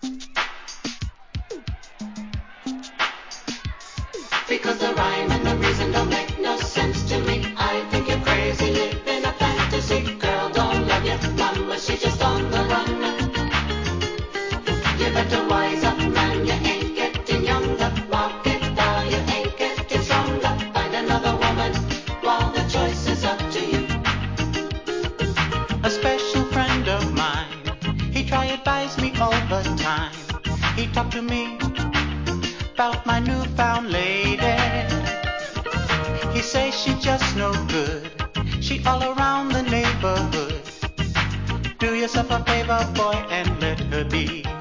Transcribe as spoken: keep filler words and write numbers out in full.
Because the rhyme and the reason don't make no sense to me. I think you're crazy, living a fantasy. Girl don't love you, mama, she's just on the run. You better wise up, man, you ain't getting younger. Walk it down, you ain't getting stronger. Find another woman, while the choice is up to you. A special friend of mine, he try advise me all the time. He talked to me about my newfound lady. He says she just no good, she all around the neighborhood. Do yourself a favor, boy, and let her be.